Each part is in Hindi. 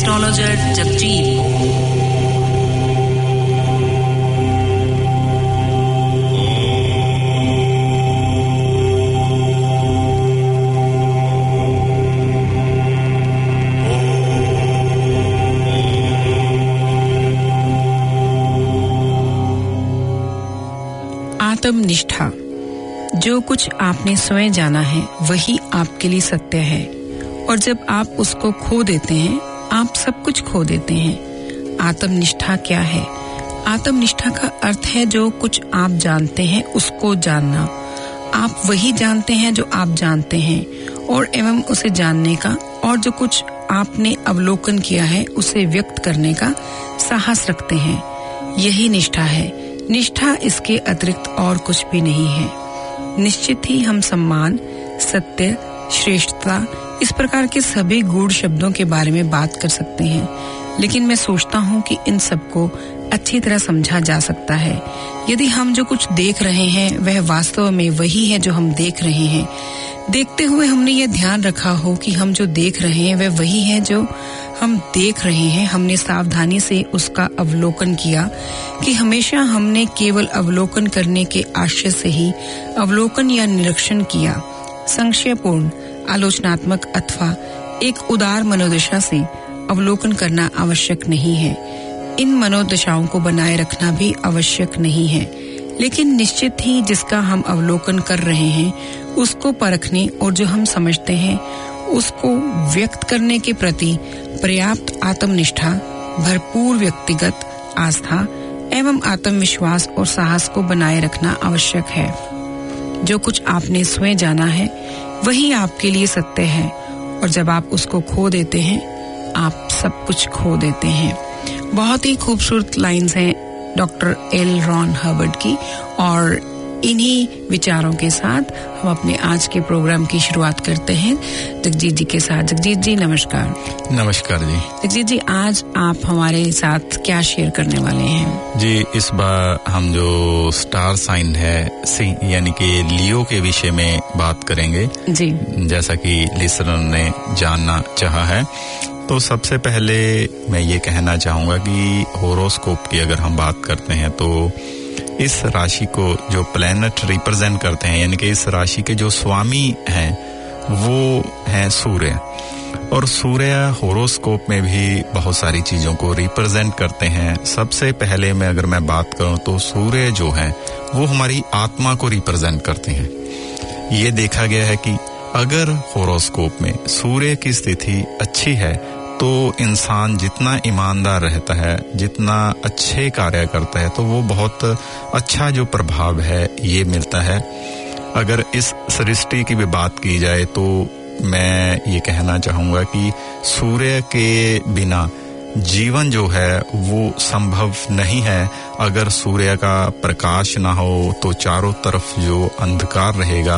एस्ट्रोलॉजर जगजीत। आत्मनिष्ठा। जो कुछ आपने स्वयं जाना है वही आपके लिए सत्य है, और जब आप उसको खो देते हैं आप सब कुछ खो देते हैं। आत्मनिष्ठा क्या है? आत्मनिष्ठा का अर्थ है जो कुछ आप जानते हैं उसको जानना। आप वही जानते हैं जो आप जानते हैं और एवं उसे जानने का, और जो कुछ आपने अवलोकन किया है उसे व्यक्त करने का साहस रखते हैं। यही निष्ठा है। निष्ठा इसके अतिरिक्त और कुछ भी नहीं है। निश्चित ही हम सम्मान, सत्य, श्रेष्ठता, इस प्रकार के सभी गूढ़ शब्दों के बारे में बात कर सकते हैं, लेकिन मैं सोचता हूँ कि इन सबको अच्छी तरह समझा जा सकता है यदि हम जो कुछ देख रहे हैं वह वास्तव में वही है जो हम देख रहे हैं। देखते हुए हमने ये ध्यान रखा हो कि हम जो देख रहे हैं वह वही है जो हम देख रहे हैं। हमने सावधानी से उसका अवलोकन किया कि हमेशा हमने केवल अवलोकन करने के आशय से ही अवलोकन या निरीक्षण किया। संशयपूर्ण, आलोचनात्मक अथवा एक उदार मनोदशा से अवलोकन करना आवश्यक नहीं है। इन मनोदशाओं को बनाए रखना भी आवश्यक नहीं है, लेकिन निश्चित ही जिसका हम अवलोकन कर रहे हैं उसको परखने और जो हम समझते हैं उसको व्यक्त करने के प्रति पर्याप्त आत्मनिष्ठा, भरपूर व्यक्तिगत आस्था एवं आत्मविश्वास और साहस को बनाए रखना आवश्यक है। जो कुछ आपने स्वयं जाना है वही आपके लिए सत्य है, और जब आप उसको खो देते हैं आप सब कुछ खो देते हैं। बहुत ही खूबसूरत लाइंस हैं डॉक्टर एल रॉन हर्बर्ट की, और इन्हीं विचारों के साथ हम अपने आज के प्रोग्राम की शुरुआत करते हैं जगजीत जी के साथ। जगजीत जी नमस्कार। नमस्कार जी। जगजीत जी, आज आप हमारे साथ क्या शेयर करने वाले हैं? जी, इस बार हम जो स्टार साइन है यानी कि लियो के विषय में बात करेंगे जी, जैसा कि लिसनर ने जानना चाहा है। तो सबसे पहले मैं ये कहना चाहूंगा कि होरोस्कोप की अगर हम बात करते हैं तो इस राशि को जो प्लैनेट रिप्रेजेंट करते हैं, यानी कि इस राशि के जो स्वामी हैं वो हैं सूर्य, और सूर्य होरोस्कोप में भी बहुत सारी चीजों को रिप्रेजेंट करते हैं। सबसे पहले अगर मैं बात करूं तो सूर्य जो है वो हमारी आत्मा को रिप्रेजेंट करते हैं। ये देखा गया है कि अगर होरोस्कोप में सूर्य की स्थिति अच्छी है तो इंसान जितना ईमानदार रहता है, जितना अच्छे कार्य करता है, तो वो बहुत अच्छा जो प्रभाव है ये मिलता है। अगर इस सृष्टि की भी बात की जाए तो मैं ये कहना चाहूंगा कि सूर्य के बिना जीवन जो है वो संभव नहीं है। अगर सूर्य का प्रकाश ना हो तो चारों तरफ जो अंधकार रहेगा,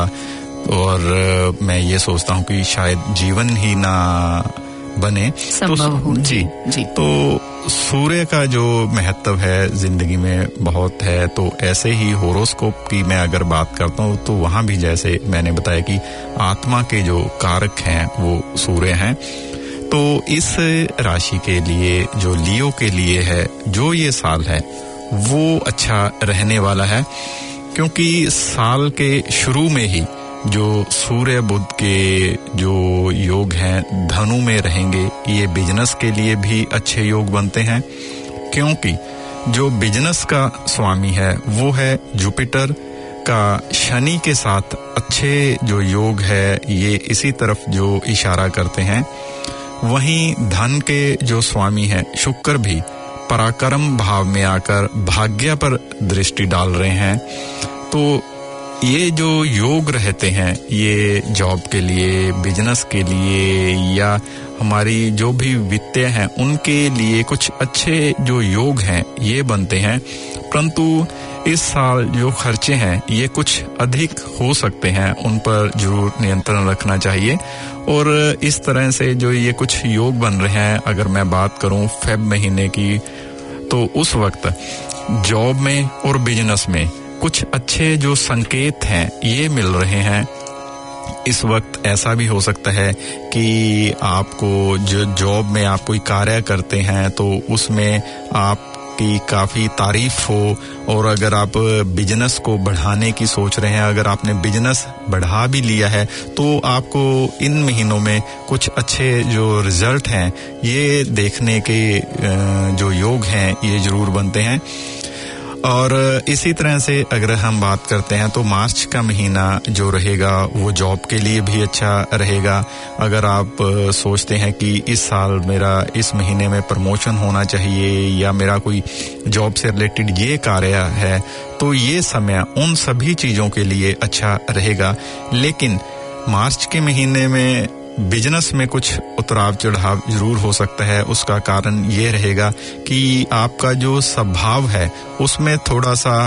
और मैं ये सोचता हूँ कि शायद जीवन ही ना बने जी। तो सूर्य का जो महत्व है जिंदगी में बहुत है। तो ऐसे ही होरोस्कोप की मैं अगर बात करता हूँ तो वहां भी जैसे मैंने बताया कि आत्मा के जो कारक हैं वो सूर्य हैं। तो इस राशि के लिए, जो लियो के लिए है, जो ये साल है वो अच्छा रहने वाला है, क्योंकि साल के शुरू में ही जो सूर्य बुध के जो योग हैं धनु में रहेंगे, ये बिजनेस के लिए भी अच्छे योग बनते हैं, क्योंकि जो बिजनेस का स्वामी है वो है जुपिटर का शनि के साथ अच्छे जो योग है ये इसी तरफ जो इशारा करते हैं। वहीं धन के जो स्वामी है शुक्र भी पराक्रम भाव में आकर भाग्य पर दृष्टि डाल रहे हैं। तो ये जो योग रहते हैं ये जॉब के लिए, बिजनेस के लिए, या हमारी जो भी वित्तीय हैं उनके लिए कुछ अच्छे जो योग हैं ये बनते हैं। परंतु इस साल जो खर्चे हैं ये कुछ अधिक हो सकते हैं, उन पर जरूर नियंत्रण रखना चाहिए। और इस तरह से जो ये कुछ योग बन रहे हैं, अगर मैं बात करूं फेब महीने की, तो उस वक्त जॉब में और बिजनेस में कुछ अच्छे जो संकेत हैं ये मिल रहे हैं। इस वक्त ऐसा भी हो सकता है कि आपको जो जॉब में आप कोई कार्य करते हैं तो उसमें आपकी काफ़ी तारीफ हो, और अगर आप बिजनेस को बढ़ाने की सोच रहे हैं, अगर आपने बिजनेस बढ़ा भी लिया है तो आपको इन महीनों में कुछ अच्छे जो रिजल्ट हैं ये देखने के जो योग हैं ये जरूर बनते हैं। और इसी तरह से अगर हम बात करते हैं तो मार्च का महीना जो रहेगा वो जॉब के लिए भी अच्छा रहेगा। अगर आप सोचते हैं कि इस साल मेरा इस महीने में प्रमोशन होना चाहिए या मेरा कोई जॉब से रिलेटेड ये कार्य है, तो ये समय उन सभी चीज़ों के लिए अच्छा रहेगा। लेकिन मार्च के महीने में बिजनेस में कुछ उतराव चढ़ाव जरूर हो सकता है। उसका कारण ये रहेगा कि आपका जो स्वभाव है उसमें थोड़ा सा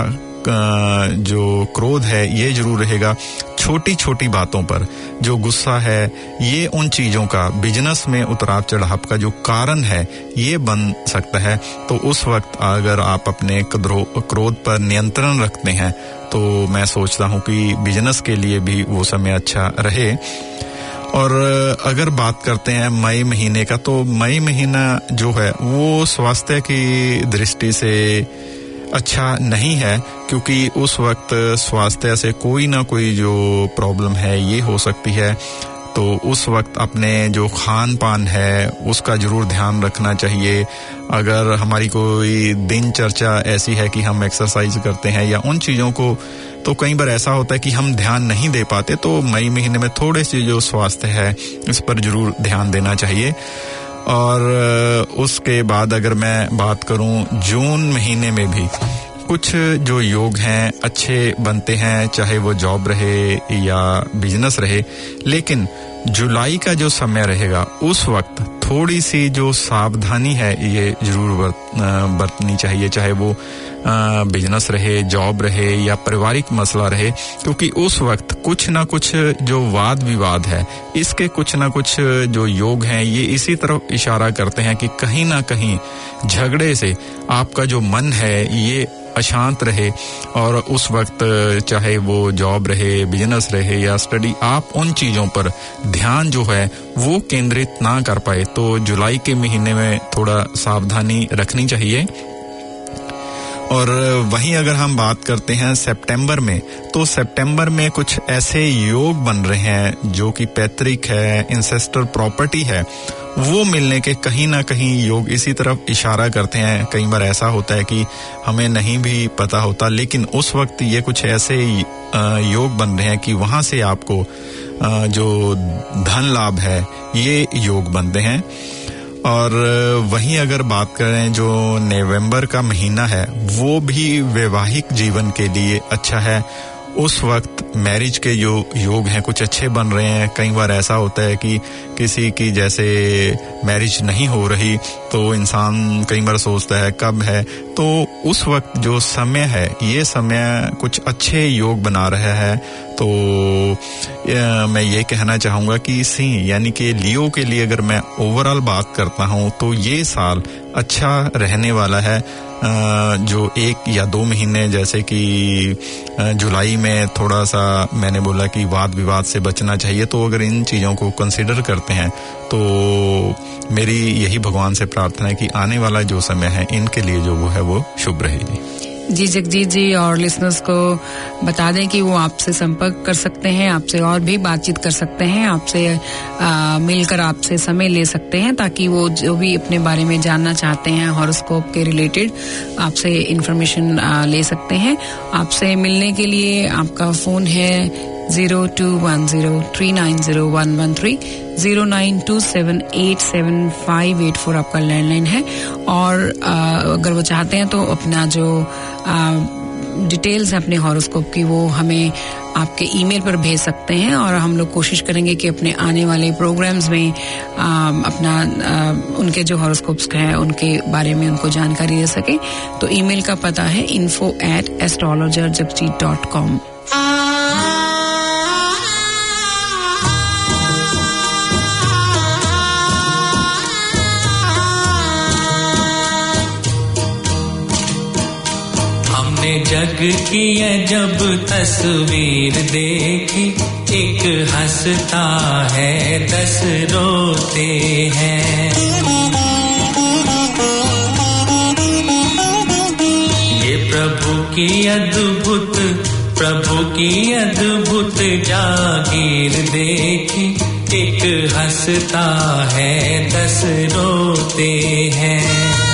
जो क्रोध है ये जरूर रहेगा। छोटी छोटी बातों पर जो गुस्सा है ये उन चीज़ों का बिजनेस में उतराव चढ़ाव का जो कारण है ये बन सकता है। तो उस वक्त अगर आप अपने क्रोध पर नियंत्रण रखते हैं तो मैं सोचता हूँ कि बिजनेस के लिए भी वो समय अच्छा रहे। और अगर बात करते हैं मई महीने का, तो मई महीना जो है वो स्वास्थ्य की दृष्टि से अच्छा नहीं है, क्योंकि उस वक्त स्वास्थ्य से कोई ना कोई जो प्रॉब्लम है ये हो सकती है। तो उस वक्त अपने जो खान पान है उसका जरूर ध्यान रखना चाहिए। अगर हमारी कोई दिनचर्या ऐसी है कि हम एक्सरसाइज करते हैं या उन चीज़ों को, तो कई बार ऐसा होता है कि हम ध्यान नहीं दे पाते। तो मई महीने में थोड़े से जो स्वास्थ्य है इस पर जरूर ध्यान देना चाहिए। और उसके बाद अगर मैं बात करूं जून महीने में भी कुछ जो योग हैं अच्छे बनते हैं, चाहे वो जॉब रहे या बिजनेस रहे। लेकिन जुलाई का जो समय रहेगा उस वक्त थोड़ी सी जो सावधानी है ये जरूर बरतनी चाहिए, चाहे वो बिजनेस रहे, जॉब रहे या पारिवारिक मसला रहे, क्योंकि उस वक्त कुछ ना कुछ जो वाद विवाद है इसके कुछ ना कुछ जो योग हैं ये इसी तरफ इशारा करते हैं कि कहीं ना कहीं झगड़े से आपका जो मन है ये अशांत रहे। और उस वक्त चाहे वो जॉब रहे, बिजनेस रहे या स्टडी, आप उन चीज़ों पर ध्यान जो है वो केंद्रित ना कर पाए। तो जुलाई के महीने में थोड़ा सावधानी रखनी चाहिए। और वहीं अगर हम बात करते हैं सितंबर में, तो सितंबर में कुछ ऐसे योग बन रहे हैं जो कि पैतृक है, इंसेस्टर प्रॉपर्टी है, वो मिलने के कहीं ना कहीं योग इसी तरफ इशारा करते हैं। कई बार ऐसा होता है कि हमें नहीं भी पता होता, लेकिन उस वक्त ये कुछ ऐसे योग बन रहे हैं कि वहां से आपको जो धन लाभ है ये योग बनते हैं। और वहीं अगर बात करें जो नवंबर का महीना है वो भी वैवाहिक जीवन के लिए अच्छा है। उस वक्त मैरिज के जो योग हैं कुछ अच्छे बन रहे हैं। कई बार ऐसा होता है कि किसी की जैसे मैरिज नहीं हो रही तो इंसान कई बार सोचता है कब है, तो उस वक्त जो समय है ये समय कुछ अच्छे योग बना रहा है। तो मैं ये कहना चाहूँगा कि सिंह यानी कि लियो के लिए अगर मैं ओवरऑल बात करता हूँ तो ये साल अच्छा रहने वाला है। जो 1 या 2 महीने जैसे कि जुलाई में थोड़ा सा मैंने बोला कि वाद विवाद से बचना चाहिए, तो अगर इन चीज़ों को कंसिडर करते हैं तो मेरी यही भगवान से प्रार्थना है कि आने वाला जो समय है इनके लिए जो वो है वो शुभ रहेगी। जी जगजीत जी, और लिसनर्स को बता दें कि वो आपसे संपर्क कर सकते हैं, आपसे और भी बातचीत कर सकते हैं, आपसे मिलकर आपसे समय ले सकते हैं ताकि वो जो भी अपने बारे में जानना चाहते हैं हॉरोस्कोप के रिलेटेड आपसे इंफॉर्मेशन ले सकते हैं। आपसे मिलने के लिए आपका फोन है 0210390113, 0927875584 आपका लैंडलाइन है। और अगर वो चाहते हैं तो अपना जो डिटेल्स है अपने हॉरोस्कोप की वो हमें आपके ईमेल पर भेज सकते हैं, और हम लोग कोशिश करेंगे कि अपने आने वाले प्रोग्राम्स में अपना उनके जो हॉरोस्कोप्स हैं उनके बारे में उनको जानकारी दे सके। तो ईमेल का पता है info@astrologerjagjit.com। जग की है जब तस्वीर देखी एक हंसता है 10 रोते हैं। ये प्रभु की अद्भुत जागीर देखी, एक हंसता है 10 रोते हैं।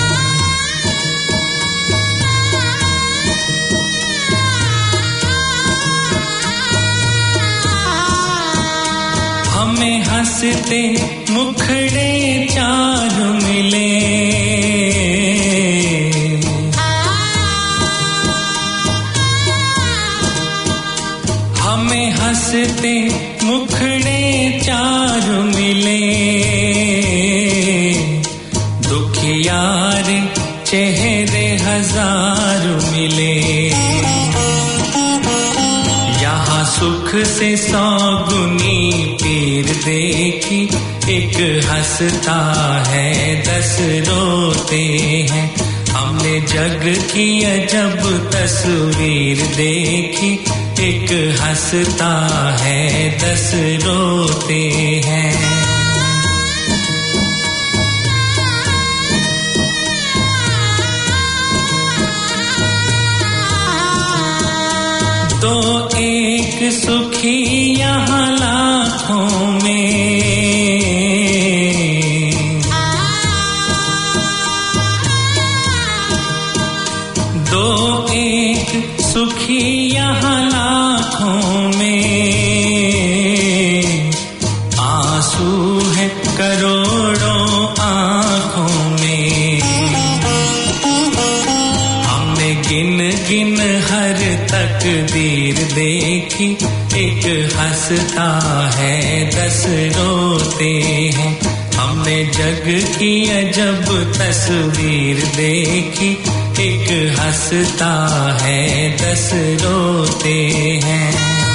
हमें हंसते मुखड़े 4 मिले, हमें हंसते मुखड़े 4 मिले, दुखियार चेहरे 1000 मिले। यहाँ सुख से 100 गुनी पीर देखी, एक हंसता है 10 रोते हैं। हमने जग की अजब तस्वीर देखी, एक हंसता है 10 रोते हैं। तो एक सुखी यहाँ लाखों में, दो एक सुखी यहाँ लाखों में, आंसू है करोड़ों आँखों में। हमने गिन गिन हर तकदीर देखी, एक हंसता है 10 रोते हैं। हमने जग की अजब तस्वीर देखी, एक हंसता है 10 रोते हैं।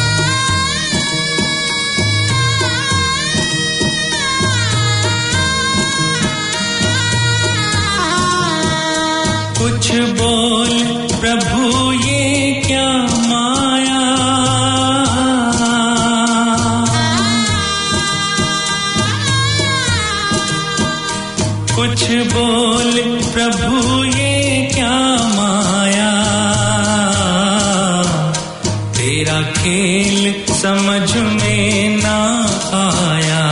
कुछ बोल प्रभु ये क्या माया, कुछ बोल प्रभु ये क्या माया, तेरा खेल समझ में ना आया।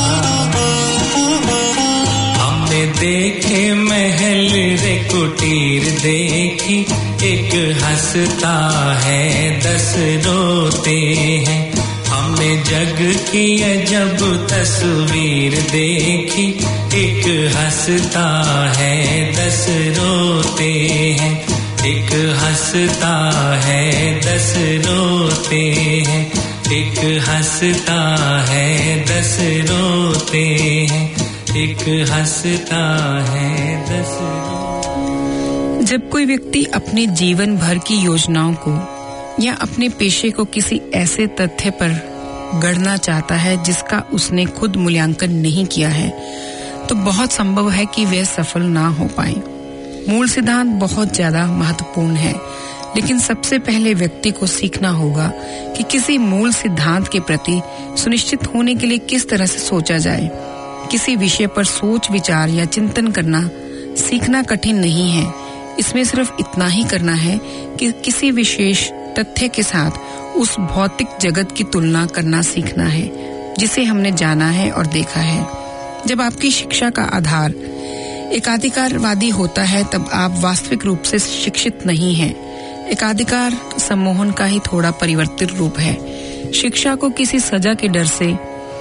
हमने देखे महल रे कुटीर देखी, एक हंसता है 10 रोते हैं। हमने जग की अजब तस्वीर देखी, एक हंसता है 10 रोते हैं। एक हंसता है 10 रोते हैं, एक हंसता है 10 रोते हैं, एक हंसता है 10 रोते। जब कोई व्यक्ति अपने जीवन भर की योजनाओं को या अपने पेशे को किसी ऐसे तथ्य पर गढ़ना चाहता है जिसका उसने खुद मूल्यांकन नहीं किया है, तो बहुत संभव है कि वह सफल ना हो पाए। मूल सिद्धांत बहुत ज्यादा महत्वपूर्ण है, लेकिन सबसे पहले व्यक्ति को सीखना होगा कि किसी मूल सिद्धांत के प्रति सुनिश्चित होने के लिए किस तरह से सोचा जाए। किसी विषय पर सोच विचार या चिंतन करना सीखना कठिन नहीं है। इसमें सिर्फ इतना ही करना है कि किसी विशेष तथ्य के साथ उस भौतिक जगत की तुलना करना सीखना है जिसे हमने जाना है और देखा है। जब आपकी शिक्षा का आधार एकाधिकारवादी होता है, तब आप वास्तविक रूप से शिक्षित नहीं हैं। एकाधिकार सम्मोहन का ही थोड़ा परिवर्तित रूप है। शिक्षा को किसी सजा के डर से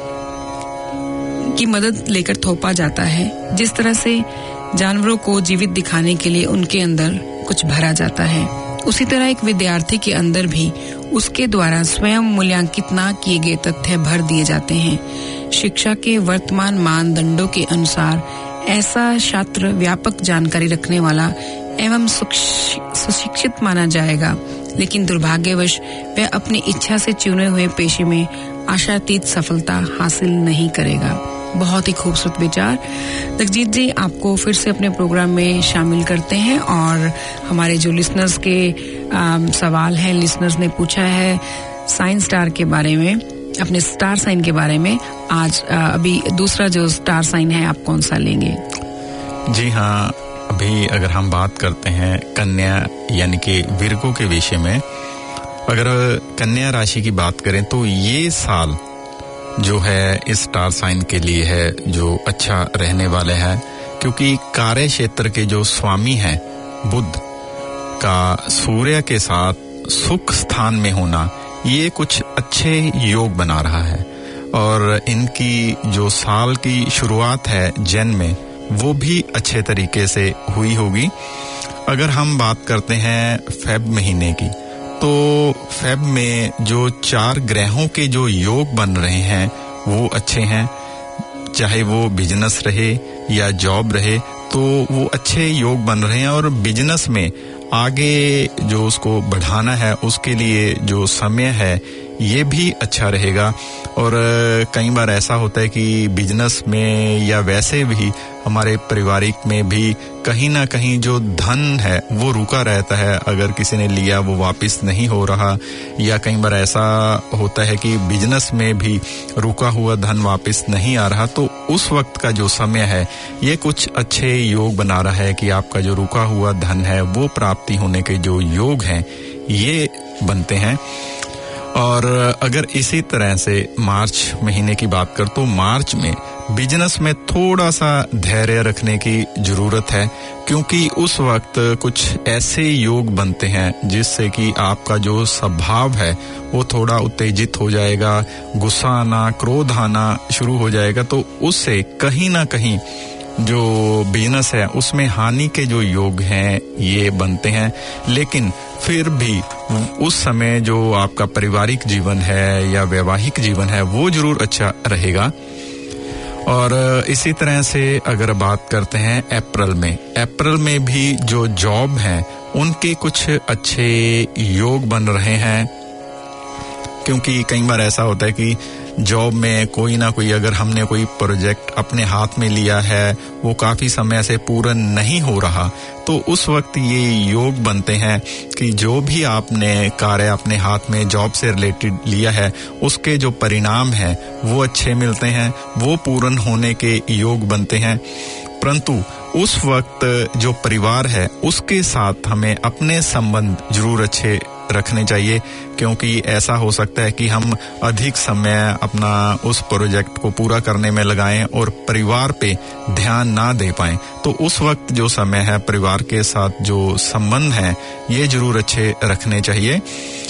की मदद लेकर थोपा जाता है, जिस तरह से जानवरों को जीवित दिखाने के लिए उनके अंदर कुछ भरा जाता है। उसी तरह एक विद्यार्थी के अंदर भी उसके द्वारा स्वयं मूल्यांकित न किए गए तथ्य भर दिए जाते हैं। शिक्षा के वर्तमान मानदंडों के अनुसार ऐसा छात्र व्यापक जानकारी रखने वाला एवं सुशिक्षित माना जाएगा, लेकिन दुर्भाग्यवश वह अपनी इच्छा से चुने हुए पेशे में आशातीत सफलता हासिल नहीं करेगा। बहुत ही खूबसूरत विचार। जगजीत जी, आपको फिर से अपने प्रोग्राम में शामिल करते हैं और हमारे जो लिसनर्स के सवाल हैं, लिसनर्स ने पूछा है साइंस स्टार के बारे में। अपने स्टार साइन के बारे में। आज अभी दूसरा जो स्टार साइन है आप कौन सा लेंगे? जी हाँ, अभी अगर हम बात करते हैं कन्या यानी कि विर्गो के विषय में, अगर कन्या राशि की बात करें तो ये साल जो है इस स्टार साइन के लिए है जो अच्छा रहने वाले हैं, क्योंकि कार्य क्षेत्र के जो स्वामी हैं बुध का सूर्य के साथ सुख स्थान में होना ये कुछ अच्छे योग बना रहा है, और इनकी जो साल की शुरुआत है जैन में वो भी अच्छे तरीके से हुई होगी। अगर हम बात करते हैं फेब महीने की, तो फेब में जो 4 ग्रहों के जो योग बन रहे हैं वो अच्छे हैं, चाहे वो बिजनेस रहे या जॉब रहे तो वो अच्छे योग बन रहे हैं, और बिजनेस में आगे जो उसको बढ़ाना है उसके लिए जो समय है ये भी अच्छा रहेगा। और कई बार ऐसा होता है कि बिजनेस में या वैसे भी हमारे पारिवारिक में भी कहीं ना कहीं जो धन है वो रुका रहता है, अगर किसी ने लिया वो वापस नहीं हो रहा, या कई बार ऐसा होता है कि बिजनेस में भी रुका हुआ धन वापस नहीं आ रहा, तो उस वक्त का जो समय है ये कुछ अच्छे योग बना रहा है कि आपका जो रुका हुआ धन है वो प्राप्ति होने के जो योग हैं ये बनते हैं। और अगर इसी तरह से मार्च महीने की बात कर तो मार्च में बिजनेस में थोड़ा सा धैर्य रखने की जरूरत है, क्योंकि उस वक्त कुछ ऐसे योग बनते हैं जिससे कि आपका जो स्वभाव है वो थोड़ा उत्तेजित हो जाएगा, गुस्सा आना, क्रोध आना शुरू हो जाएगा, तो उससे कहीं ना कहीं जो बिजनेस है उसमें हानि के जो योग हैं ये बनते हैं। लेकिन फिर भी उस समय जो आपका पारिवारिक जीवन है या वैवाहिक जीवन है वो जरूर अच्छा रहेगा। और इसी तरह से अगर बात करते हैं अप्रैल में भी जो जॉब है उनके कुछ अच्छे योग बन रहे हैं, क्योंकि कई बार ऐसा होता है कि जॉब में कोई ना कोई अगर हमने कोई प्रोजेक्ट अपने हाथ में लिया है वो काफी समय से पूरा नहीं हो रहा, तो उस वक्त ये योग बनते हैं कि जो भी आपने कार्य अपने हाथ में जॉब से रिलेटेड लिया है उसके जो परिणाम हैं वो अच्छे मिलते हैं, वो पूर्ण होने के योग बनते हैं। परंतु उस वक्त जो परिवार है उसके साथ हमें अपने संबंध जरूर अच्छे रखने चाहिए, क्योंकि ऐसा हो सकता है कि हम अधिक समय अपना उस प्रोजेक्ट को पूरा करने में लगाएं और परिवार पे ध्यान ना दे पाएं, तो उस वक्त जो समय है परिवार के साथ जो संबंध है ये जरूर अच्छे रखने चाहिए।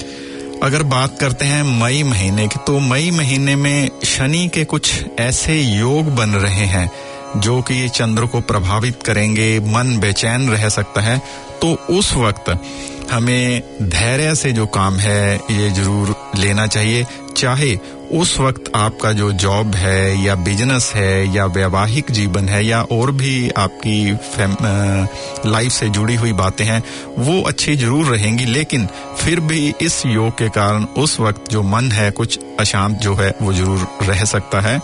अगर बात करते हैं मई महीने की, तो मई महीने में शनि के कुछ ऐसे योग बन रहे हैं जो कि चंद्र को प्रभावित करेंगे, मन बेचैन रह सकता है, तो उस वक्त हमें धैर्य से जो काम है ये जरूर लेना चाहिए, चाहे उस वक्त आपका जो जॉब है या बिजनेस है या वैवाहिक जीवन है या और भी आपकी लाइफ से जुड़ी हुई बातें हैं वो अच्छी जरूर रहेंगी, लेकिन फिर भी इस योग के कारण उस वक्त जो मन है कुछ अशांत जो है वो जरूर रह सकता है।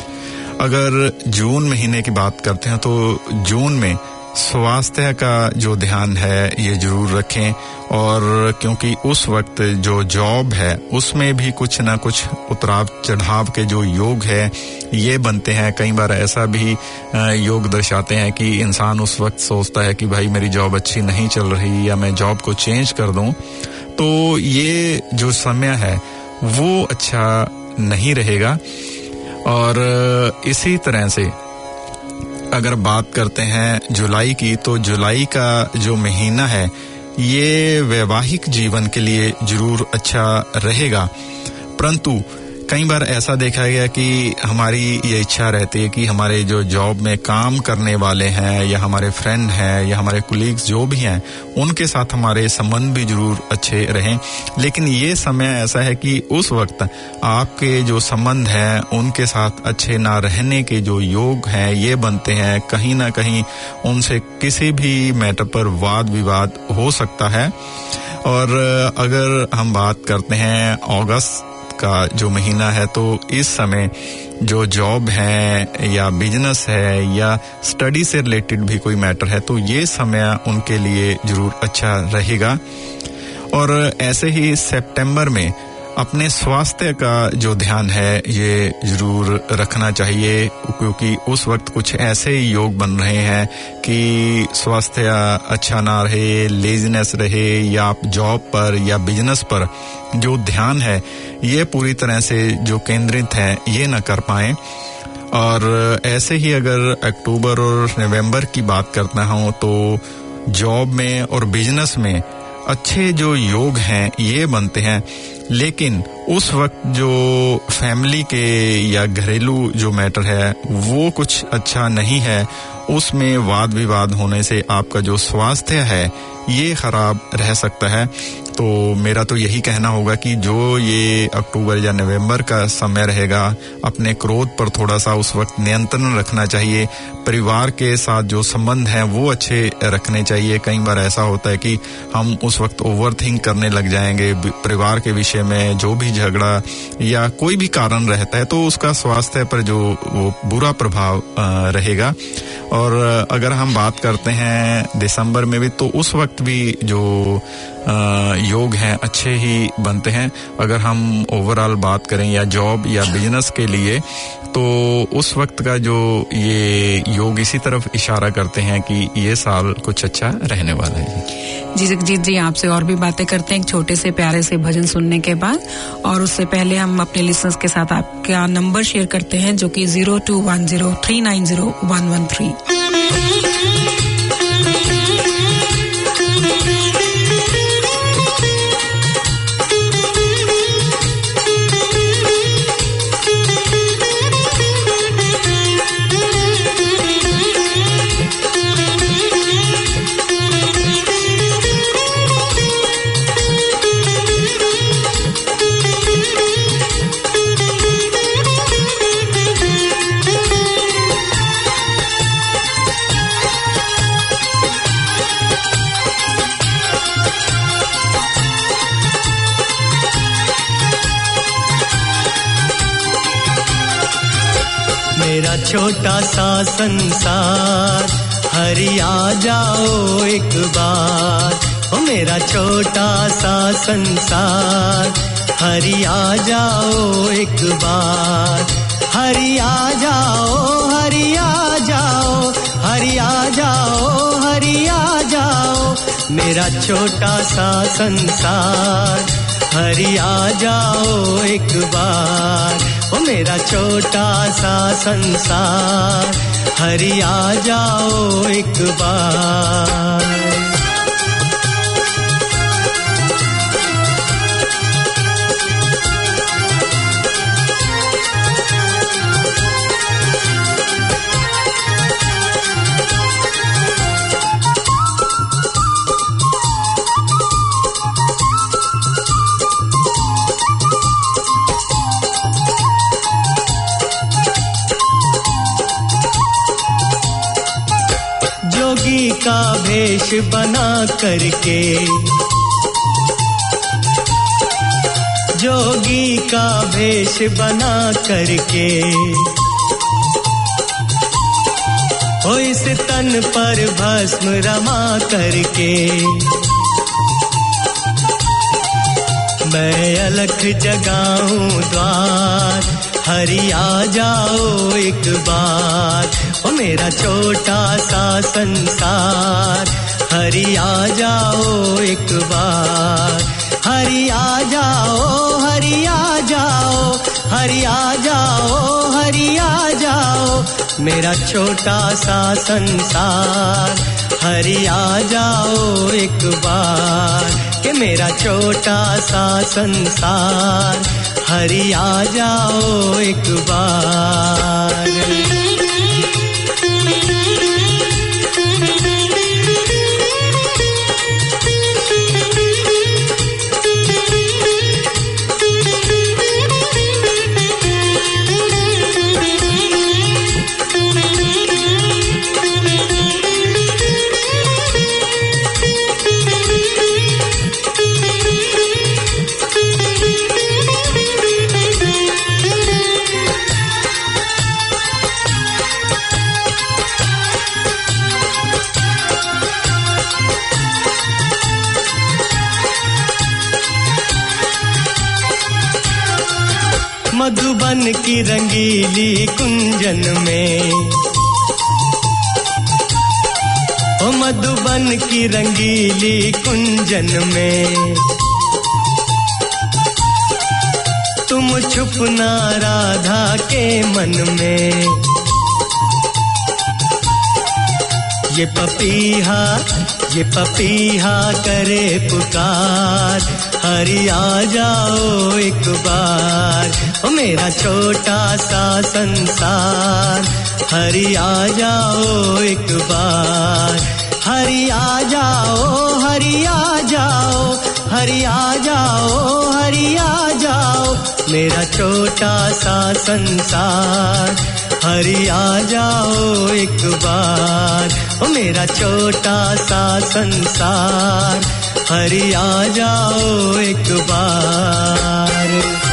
अगर जून महीने की बात करते हैं तो जून में स्वास्थ्य का जो ध्यान है ये जरूर रखें, और क्योंकि उस वक्त जो जॉब है उसमें भी कुछ ना कुछ उतराव चढ़ाव के जो योग है ये बनते हैं। कई बार ऐसा भी योग दर्शाते हैं कि इंसान उस वक्त सोचता है कि भाई मेरी जॉब अच्छी नहीं चल रही या मैं जॉब को चेंज कर दूं, तो ये जो समय है वो अच्छा नहीं रहेगा। और इसी तरह से अगर बात करते हैं जुलाई की, तो जुलाई का जो महीना है ये वैवाहिक जीवन के लिए जरूर अच्छा रहेगा, परंतु कई बार ऐसा देखा गया कि हमारी ये इच्छा रहती है कि हमारे जो जॉब में काम करने वाले हैं या हमारे फ्रेंड हैं या हमारे कुलीग्स जो भी हैं उनके साथ हमारे संबंध भी जरूर अच्छे रहें, लेकिन ये समय ऐसा है कि उस वक्त आपके जो संबंध हैं उनके साथ अच्छे ना रहने के जो योग हैं ये बनते हैं। कहीं ना कहीं उनसे किसी भी मैटर पर वाद विवाद हो सकता है। और अगर हम बात करते हैं अगस्त का जो महीना है, तो इस समय जो जॉब है या बिजनेस है या स्टडी से रिलेटेड भी कोई मैटर है तो ये समय उनके लिए जरूर अच्छा रहेगा। और ऐसे ही सितंबर में अपने स्वास्थ्य का जो ध्यान है ये जरूर रखना चाहिए, क्योंकि उस वक्त कुछ ऐसे योग बन रहे हैं कि स्वास्थ्य अच्छा ना रहे, लेजीनेस रहे, या आप जॉब पर या बिजनेस पर जो ध्यान है ये पूरी तरह से जो केंद्रित है ये न कर पाएं। और ऐसे ही अगर अक्टूबर और नवंबर की बात करता हूं तो जॉब में और बिजनेस में अच्छे जो योग हैं ये बनते हैं, लेकिन उस वक्त जो फैमिली के या घरेलू जो मैटर है वो कुछ अच्छा नहीं है, उसमें वाद विवाद होने से आपका जो स्वास्थ्य है ये खराब रह सकता है। तो मेरा तो यही कहना होगा कि जो ये अक्टूबर या नवंबर का समय रहेगा, अपने क्रोध पर थोड़ा सा उस वक्त नियंत्रण रखना चाहिए। परिवार के साथ जो संबंध हैं वो अच्छे रखने चाहिए। कई बार ऐसा होता है कि हम उस वक्त ओवरथिंक करने लग जाएंगे परिवार के विषय में, जो भी झगड़ा या कोई भी कारण रहता है तो उसका स्वास्थ्य पर जो वो बुरा प्रभाव रहेगा। और अगर हम बात करते हैं दिसंबर में भी, तो उस वक्त भी जो योग हैं अच्छे ही बनते हैं। अगर हम ओवरऑल बात करें या जॉब या बिजनेस के लिए, तो उस वक्त का जो ये योग इसी तरफ इशारा करते हैं कि ये साल कुछ अच्छा रहने वाला है। जी जगजीत जी, आपसे और भी बातें करते हैं एक छोटे से प्यारे से भजन सुनने के बाद, और उससे पहले हम अपने लिसनर्स के साथ आपका नंबर शेयर करते हैं जो कि 0210390113। मेरा छोटा सा संसार, हरि आ जाओ एक बार। ओ मेरा छोटा सा संसार, हरि आ जाओ एक बार। हरि आ जाओ, हरि आ जाओ, हरि आ जाओ, हरि आ जाओ। मेरा छोटा सा संसार, हरि आ जाओ एक बार। ओ मेरा छोटा सा संसार, हरि आ जाओ एक बार। का भेष बना करके, जोगी का भेष बना करके, हो इस तन पर भस्म रमा करके, मैं अलख जगाऊं द्वार। हरि आ जाओ एक बार। ओ मेरा छोटा सा संसार, हरि आ जाओ एक बार। हरि आ जाओ, हरि आ जाओ, हरि आ जाओ, हरि आ जाओ। मेरा छोटा सा संसार, हरि आ जाओ एक बार। कि मेरा छोटा सा संसार, हरि आ जाओ एक बार। मधुबन की रंगीली कुंजन में, ओ मधुबन की रंगीली कुंजन में तुम छुपना राधा के मन में। ये पपीहा करे पुकार, हरि आ जाओ एक बार, ओ मेरा छोटा सा संसार, हरि आ जाओ एक बार, हरि आ जाओ, हरि आ जाओ, हरि आ जाओ, हरि आ जाओ, मेरा छोटा सा संसार, हरि आ जाओ एक बार, ओ मेरा छोटा सा संसार, हरि आ जाओ एक बार।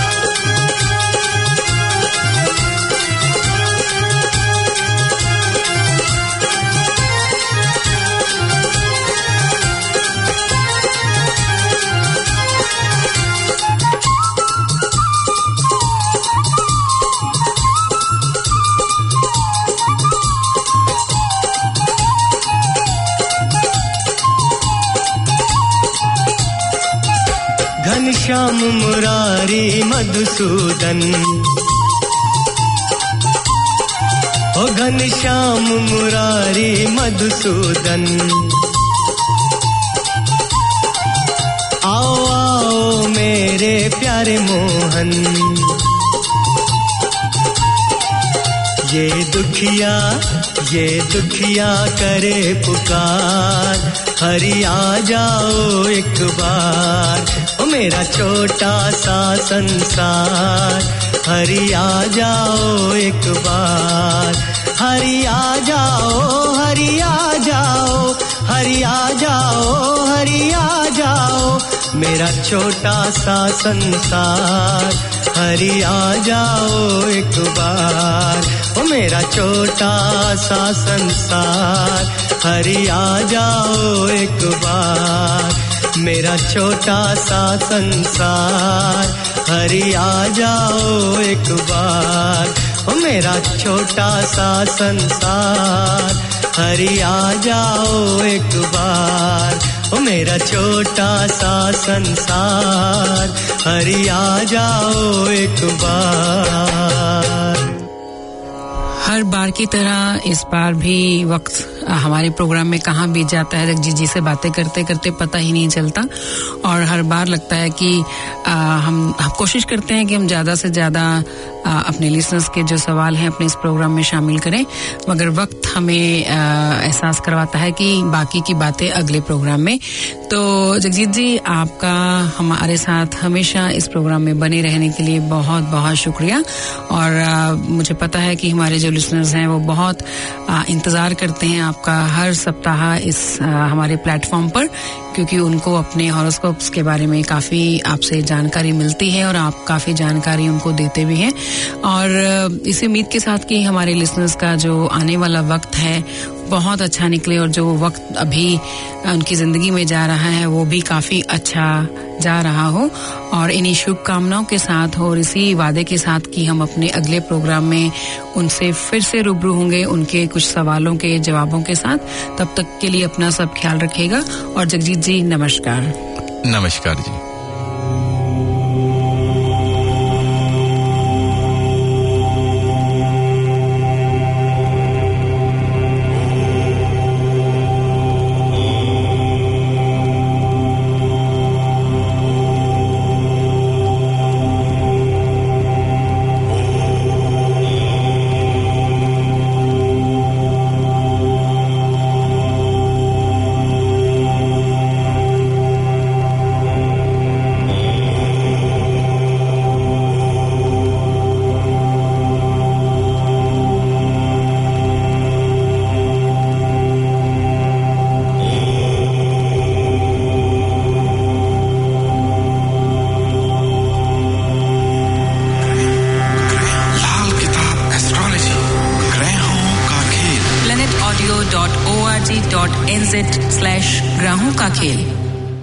घनश्याम मुरारी मधुसूदन, ओ घनश्याम मुरारी मधुसूदन, आओ आओ मेरे प्यारे मोहन, ये दुखिया करे पुकार, हरि आ जाओ एक बार, ओ मेरा छोटा सा संसार, हरि आ जाओ एक बार, हरि आ जाओ, हरि आ जाओ, हरि आ जाओ, हरि आ जाओ, मेरा छोटा सा संसार, हरि आ जाओ एक बार, ओ मेरा छोटा सा संसार, हरि आ जाओ एक बार, मेरा छोटा सा संसार, हरि आ जाओ एक बार, ओ मेरा छोटा सा संसार, हरि आ जाओ एक बार, ओ मेरा छोटा सा संसार, हरि आ जाओ एक बार। हर बार की तरह इस बार भी वक्त हमारे प्रोग्राम में कहाँ बीत जाता है जगजीत जी से बातें करते करते पता ही नहीं चलता, और हर बार लगता है कि हम कोशिश करते हैं कि हम ज़्यादा से ज़्यादा अपने लिसनर्स के जो सवाल हैं अपने इस प्रोग्राम में शामिल करें, मगर वक्त हमें एहसास करवाता है कि बाकी की बातें अगले प्रोग्राम में। तो जगजीत जी, आपका हमारे साथ हमेशा इस प्रोग्राम में बने रहने के लिए बहुत बहुत शुक्रिया। और मुझे पता है कि हमारे जो लिसनर्स हैं वो बहुत इंतज़ार करते हैं आपका हर सप्ताह इस हमारे प्लेटफॉर्म पर, क्योंकि उनको अपने हॉरोस्कोप्स के बारे में काफ़ी आपसे जानकारी मिलती है और आप काफ़ी जानकारी उनको देते भी हैं। और इसी उम्मीद के साथ कि हमारे लिसनर्स का जो आने वाला वक्त है बहुत अच्छा निकले, और जो वक्त अभी उनकी ज़िंदगी में जा रहा है वो भी काफ़ी अच्छा जा रहा हो, और इन्हीं शुभकामनाओं के साथ हो और इसी वादे के साथ कि हम अपने अगले प्रोग्राम में उनसे फिर से रूबरू होंगे उनके कुछ सवालों के जवाबों के साथ। तब तक के लिए अपना सब ख्याल रखिएगा। और जगजीत जी, नमस्कार। नमस्कार जी। planetaudio.org.nz/ग्राहों का खेल।